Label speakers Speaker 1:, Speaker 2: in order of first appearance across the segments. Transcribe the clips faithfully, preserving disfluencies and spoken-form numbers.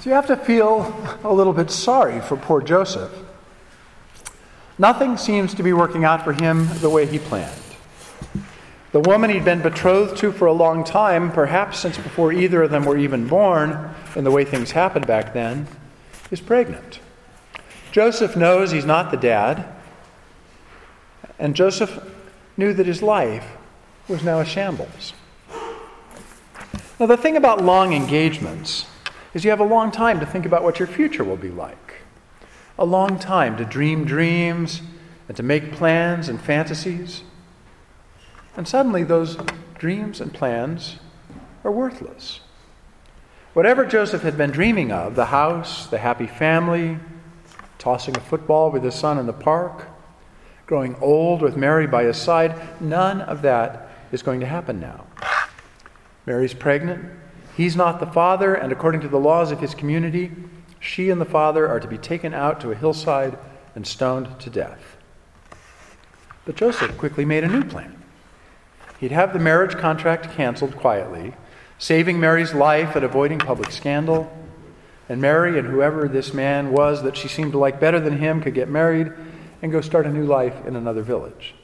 Speaker 1: So you have to feel a little bit sorry for poor Joseph. Nothing seems to be working out for him the way he planned. The woman he'd been betrothed to for a long time, perhaps since before either of them were even born, in the way things happened back then, is pregnant. Joseph knows he's not the dad, and Joseph knew that his life was now a shambles. Now, the thing about long engagements is you have a long time to think about what your future will be like. A long time to dream dreams and to make plans and fantasies. And suddenly those dreams and plans are worthless. Whatever Joseph had been dreaming of, the house, the happy family, tossing a football with his son in the park, growing old with Mary by his side, none of that is going to happen now. Mary's pregnant. He's not the father, and according to the laws of his community, she and the father are to be taken out to a hillside and stoned to death. But Joseph quickly made a new plan. He'd have the marriage contract canceled quietly, saving Mary's life and avoiding public scandal. And Mary and whoever this man was that she seemed to like better than him could get married and go start a new life in another village.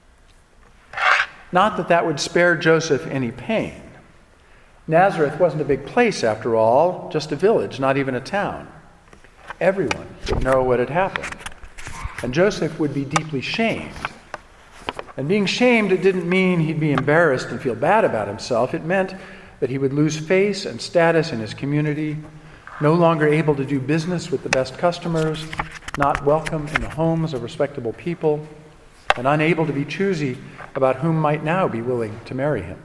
Speaker 1: Not that that would spare Joseph any pain. Nazareth wasn't a big place, after all, just a village, not even a town. Everyone would know what had happened. And Joseph would be deeply shamed. And being shamed, it didn't mean he'd be embarrassed and feel bad about himself. It meant that he would lose face and status in his community, no longer able to do business with the best customers, not welcome in the homes of respectable people, and unable to be choosy about whom might now be willing to marry him.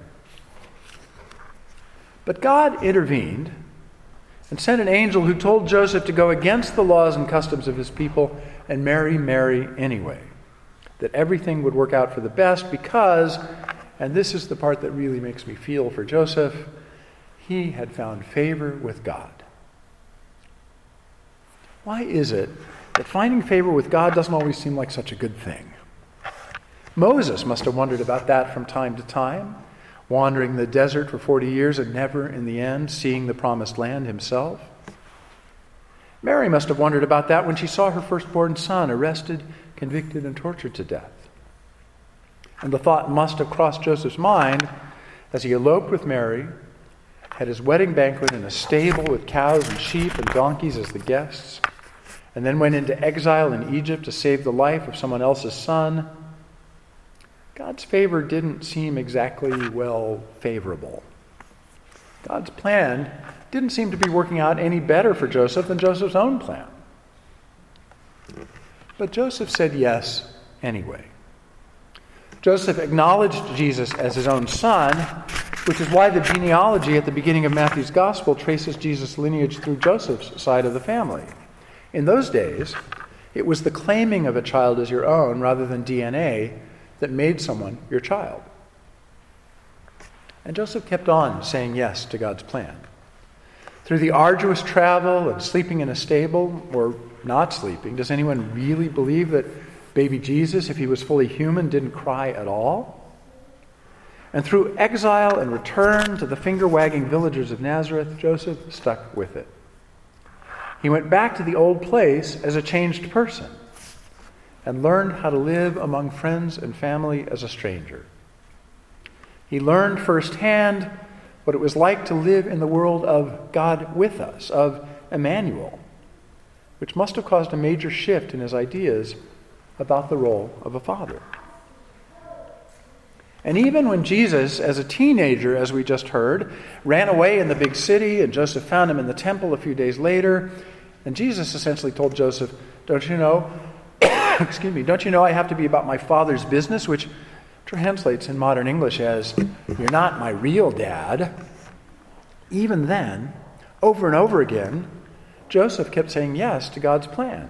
Speaker 1: But God intervened and sent an angel who told Joseph to go against the laws and customs of his people and marry Mary anyway. That everything would work out for the best because, and this is the part that really makes me feel for Joseph, he had found favor with God. Why is it that finding favor with God doesn't always seem like such a good thing? Moses must have wondered about that from time to time, wandering the desert for forty years and never, in the end, seeing the promised land himself. Mary must have wondered about that when she saw her firstborn son arrested, convicted, and tortured to death. And the thought must have crossed Joseph's mind as he eloped with Mary, had his wedding banquet in a stable with cows and sheep and donkeys as the guests, and then went into exile in Egypt to save the life of someone else's son. God's favor didn't seem exactly, well, favorable. God's plan didn't seem to be working out any better for Joseph than Joseph's own plan. But Joseph said yes anyway. Joseph acknowledged Jesus as his own son, which is why the genealogy at the beginning of Matthew's Gospel traces Jesus' lineage through Joseph's side of the family. In those days, it was the claiming of a child as your own rather than D N A that made someone your child. And Joseph kept on saying yes to God's plan. Through the arduous travel and sleeping in a stable, or not sleeping, does anyone really believe that baby Jesus, if he was fully human, didn't cry at all? And through exile and return to the finger-wagging villagers of Nazareth, Joseph stuck with it. He went back to the old place as a changed person and learned how to live among friends and family as a stranger. He learned firsthand what it was like to live in the world of God with us, of Emmanuel, which must have caused a major shift in his ideas about the role of a father. And even when Jesus, as a teenager, as we just heard, ran away in the big city and Joseph found him in the temple a few days later, and Jesus essentially told Joseph, don't you know, excuse me, don't you know I have to be about my father's business, which translates in modern English as, you're not my real dad. Even then, over and over again, Joseph kept saying yes to God's plan.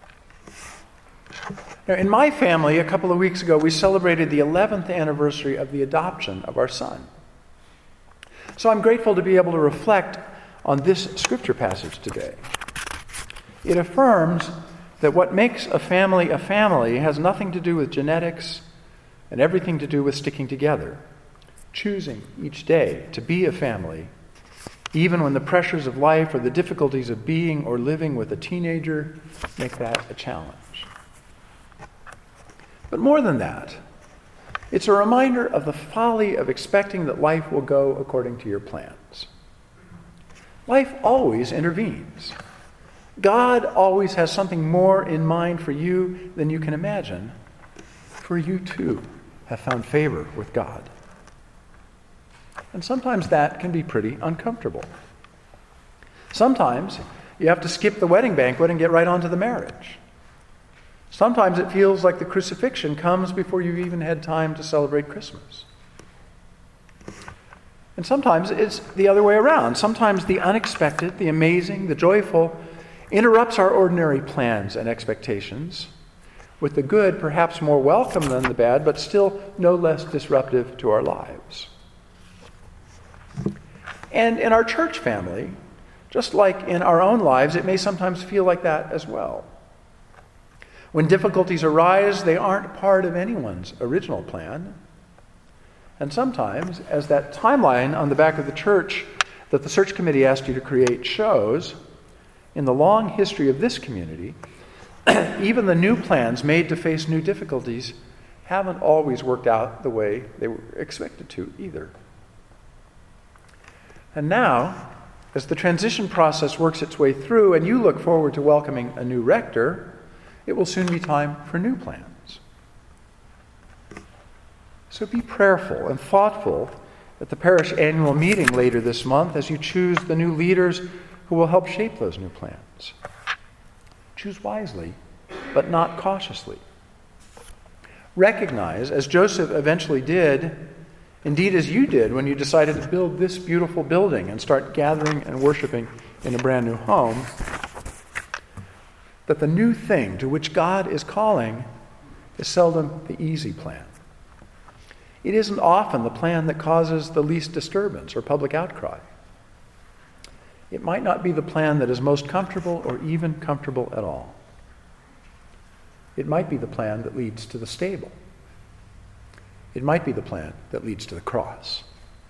Speaker 1: Now, in my family, a couple of weeks ago, we celebrated the eleventh anniversary of the adoption of our son. So I'm grateful to be able to reflect on this scripture passage today. It affirms that what makes a family a family has nothing to do with genetics and everything to do with sticking together, choosing each day to be a family even when the pressures of life or the difficulties of being or living with a teenager make that a challenge. But more than that, it's a reminder of the folly of expecting that life will go according to your plans. Life always intervenes. God always has something more in mind for you than you can imagine, for you too have found favor with God. And sometimes that can be pretty uncomfortable. Sometimes you have to skip the wedding banquet and get right on to the marriage. Sometimes it feels like the crucifixion comes before you've even had time to celebrate Christmas. And sometimes it's the other way around. Sometimes the unexpected, the amazing, the joyful interrupts our ordinary plans and expectations, with the good perhaps more welcome than the bad, but still no less disruptive to our lives. And in our church family, just like in our own lives, it may sometimes feel like that as well. When difficulties arise, they aren't part of anyone's original plan. And sometimes, as that timeline on the back of the church that the search committee asked you to create shows, in the long history of this community, even the new plans made to face new difficulties haven't always worked out the way they were expected to either. And now, as the transition process works its way through and you look forward to welcoming a new rector, it will soon be time for new plans. So be prayerful and thoughtful at the parish annual meeting later this month as you choose the new leaders who will help shape those new plans. Choose wisely, but not cautiously. Recognize, as Joseph eventually did, indeed as you did when you decided to build this beautiful building and start gathering and worshiping in a brand new home, that the new thing to which God is calling is seldom the easy plan. It isn't often the plan that causes the least disturbance or public outcry. It might not be the plan that is most comfortable or even comfortable at all. It might be the plan that leads to the stable. It might be the plan that leads to the cross.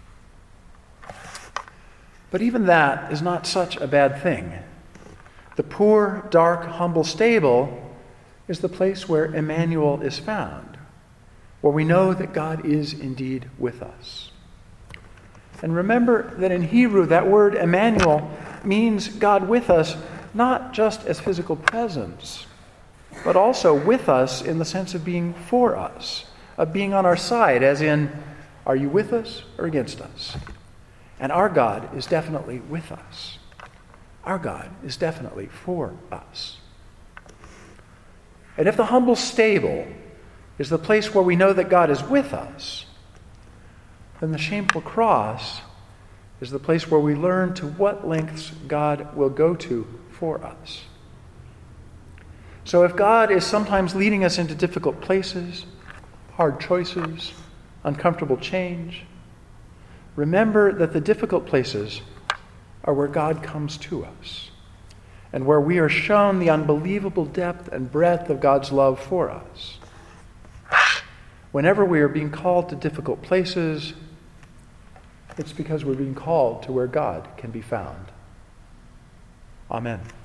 Speaker 1: But even that is not such a bad thing. The poor, dark, humble stable is the place where Emmanuel is found, where we know that God is indeed with us. And remember that in Hebrew, that word Emmanuel means God with us, not just as physical presence, but also with us in the sense of being for us, of being on our side, as in, are you with us or against us? And our God is definitely with us. Our God is definitely for us. And if the humble stable is the place where we know that God is with us, then the shameful cross is the place where we learn to what lengths God will go to for us. So if God is sometimes leading us into difficult places, hard choices, uncomfortable change, remember that the difficult places are where God comes to us and where we are shown the unbelievable depth and breadth of God's love for us. Whenever we are being called to difficult places, it's because we're being called to where God can be found. Amen.